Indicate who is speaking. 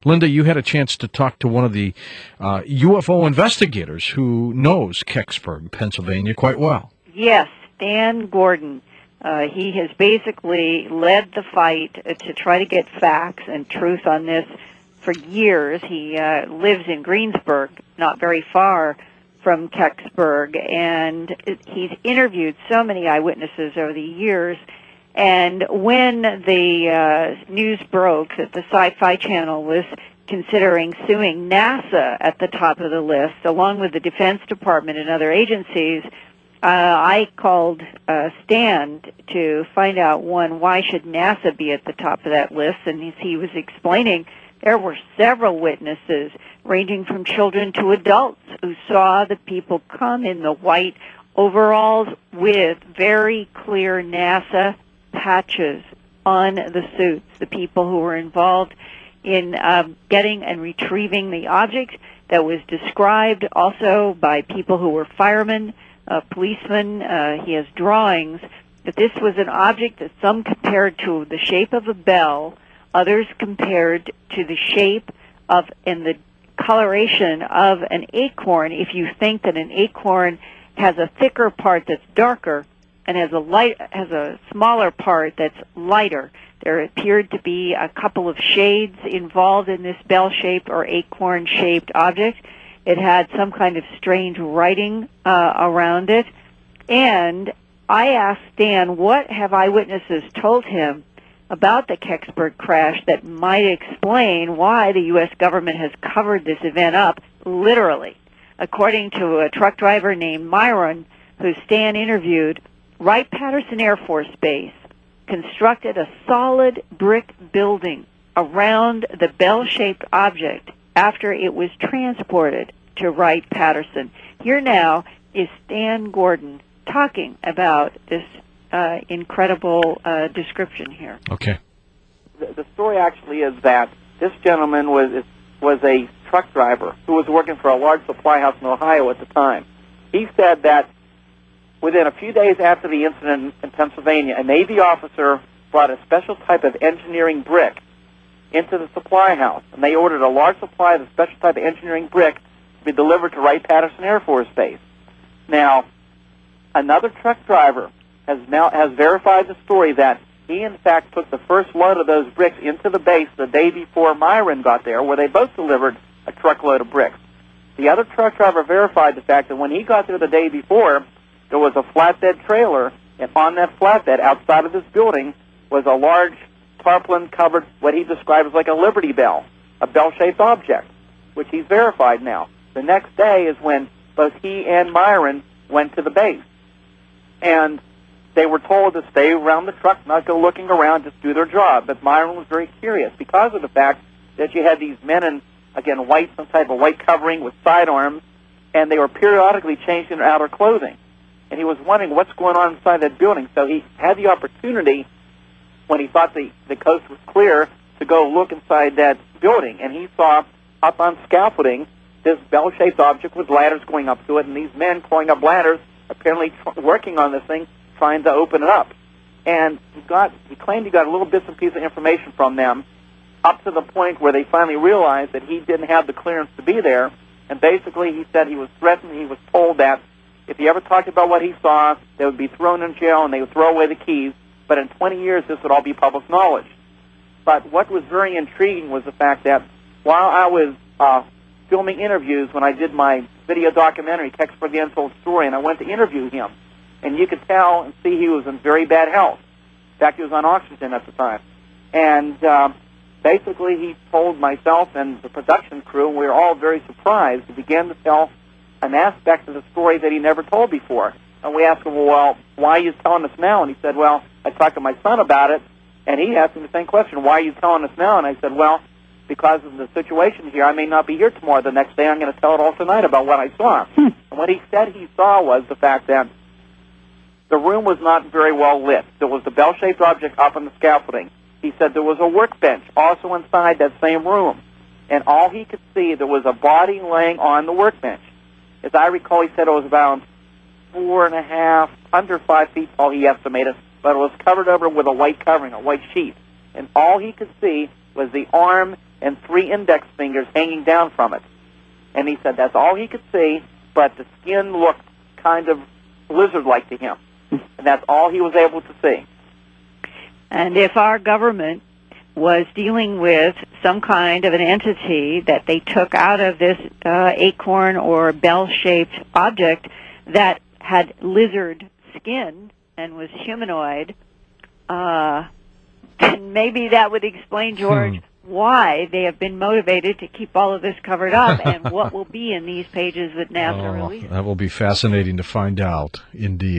Speaker 1: Linda, you had a chance to talk to one of the UFO investigators who knows Kecksburg, Pennsylvania, quite well.
Speaker 2: Yes, Dan Gordon. He has basically led the fight to try to get facts and truth on this for years. He lives in Greensburg, not very far from Kecksburg, and he's interviewed so many eyewitnesses over the years. And when the news broke that the Sci-Fi Channel was considering suing NASA at the top of the list, along with the Defense Department and other agencies, I called Stan to find out, one, why should NASA be at the top of that list? And as he was explaining, there were several witnesses, ranging from children to adults, who saw the people come in the white overalls with very clear NASA patches on the suits, the people who were involved in getting and retrieving the object that was described also by people who were firemen, policemen. He has drawings that this was an object that some compared to the shape of a bell, others compared to the shape of and the coloration of an acorn. If you think that an acorn has a thicker part that's darker and has a smaller part that's lighter, there appeared to be a couple of shades involved in this bell-shaped or acorn-shaped object. It had some kind of strange writing around it. And I asked Stan, what have eyewitnesses told him about the Kecksburg crash that might explain why the U.S. government has covered this event up, literally? According to a truck driver named Myron, who Stan interviewed, Wright-Patterson Air Force Base constructed a solid brick building around the bell-shaped object after it was transported to Wright-Patterson. Here now is Stan Gordon talking about this incredible description here.
Speaker 1: Okay.
Speaker 3: The story actually is that this gentleman was a truck driver who was working for a large supply house in Ohio at the time. He said that within a few days after the incident in Pennsylvania, a Navy officer brought a special type of engineering brick into the supply house, and they ordered a large supply of the special type of engineering brick to be delivered to Wright-Patterson Air Force Base. Now, another truck driver has verified the story that he, in fact, took the first load of those bricks into the base the day before Myron got there, where they both delivered a truckload of bricks. The other truck driver verified the fact that when he got there the day before, there was a flatbed trailer, and on that flatbed outside of this building was a large tarpaulin-covered, what he described as like a Liberty Bell, a bell-shaped object, which he's verified now. The next day is when both he and Myron went to the base. And they were told to stay around the truck, not go looking around, just do their job. But Myron was very curious because of the fact that you had these men in, again, white, some type of white covering with sidearms, and they were periodically changing their outer clothing. And he was wondering what's going on inside that building. So he had the opportunity, when he thought the coast was clear, to go look inside that building. And he saw up on scaffolding this bell-shaped object with ladders going up to it, and these men pulling up ladders, apparently working on this thing, trying to open it up. And he claimed he got a little bits and pieces of information from them, up to the point where they finally realized that he didn't have the clearance to be there. And basically he said he was threatened. He was told that if he ever talked about what he saw, they would be thrown in jail and they would throw away the keys. But in 20 years, this would all be public knowledge. But what was very intriguing was the fact that while I was filming interviews, when I did my video documentary, Kecksburg the Untold Story, and I went to interview him, and you could tell and see he was in very bad health. In fact, he was on oxygen at the time. And basically he told myself and the production crew, and we were all very surprised, he began to tell an aspect of the story that he never told before. And we asked him, well, why are you telling us now? And he said, well, I talked to my son about it, and he asked me the same question, why are you telling us now? And I said, well, because of the situation here, I may not be here tomorrow. The next day I'm going to tell it all tonight about what I saw. And what he said he saw was the fact that the room was not very well lit. There was the bell-shaped object up on the scaffolding. He said there was a workbench also inside that same room. And all he could see, there was a body laying on the workbench. As I recall, he said it was about 4.5, under 5 feet tall, he estimated, but it was covered over with a white covering, a white sheet. And all he could see was the arm and 3 index fingers hanging down from it. And he said that's all he could see, but the skin looked kind of lizard-like to him. And that's all he was able to see.
Speaker 2: And if our government was dealing with some kind of an entity that they took out of this acorn or bell-shaped object that had lizard skin and was humanoid, then maybe that would explain, George, why they have been motivated to keep all of this covered up and what will be in these pages that NASA releases.
Speaker 1: That will be fascinating to find out, indeed.